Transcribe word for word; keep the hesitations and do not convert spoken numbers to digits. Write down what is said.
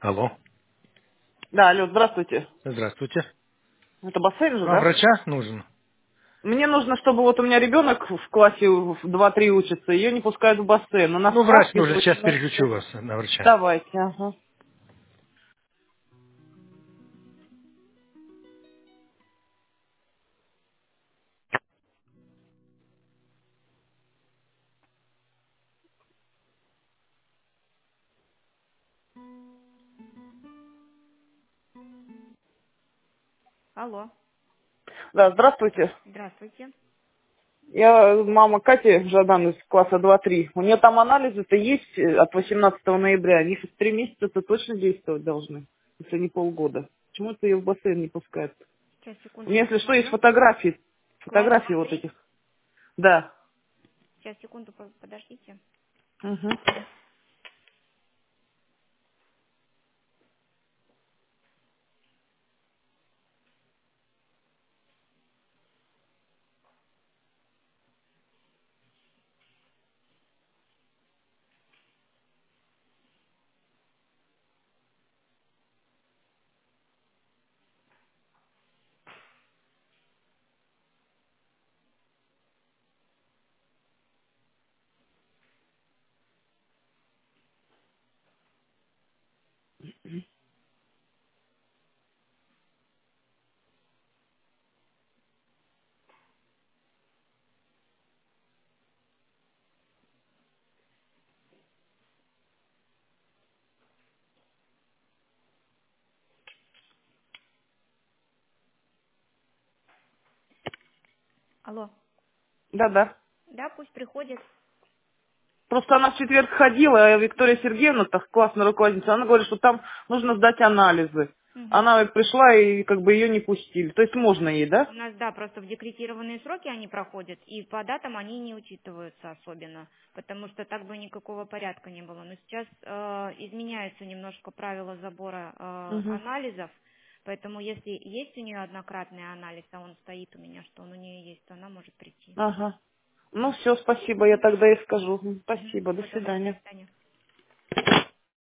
Алло. Да, алло, здравствуйте. Здравствуйте. Это бассейн же, Вам да? врача нужен? Мне нужно, чтобы вот у меня ребенок в классе в два-три учится, ее не пускают в бассейн. Она в Ну, врач сказке нужен. Сейчас звучит. переключу вас на врача. Давайте, ага. Алло, Да, здравствуйте. здравствуйте. Я мама Кати Жадан из класса два-три. У нее там анализы-то есть э, от восемнадцатого ноября. Они в три месяца-то точно действовать должны, если не полгода. Почему-то ее в бассейн не пускают. Сейчас, У меня, секунду, если что, есть посмотрю. фотографии. Класс Фотографии вот два-три. этих. Да. Сейчас, секунду, по- подождите. Угу. Алло. Да-да. Да, пусть приходит. Просто она в четверг ходила, а Виктория Сергеевна, так классная руководительница, она говорит, что там нужно сдать анализы. Мгм. Она пришла и как бы ее не пустили. То есть можно ей, У да? нас, да, просто в декретированные сроки они проходят, и по датам они не учитываются особенно, потому что так бы никакого порядка не было. Но сейчас э, изменяются немножко правила забора э, Угу. анализов, поэтому если есть у нее однократный анализ, а он стоит у меня, что он у нее есть, то она может прийти. Ага. Ну все, спасибо, я тогда и скажу. М, Мгм. Спасибо, до Всего доброго, до свидания. свидания.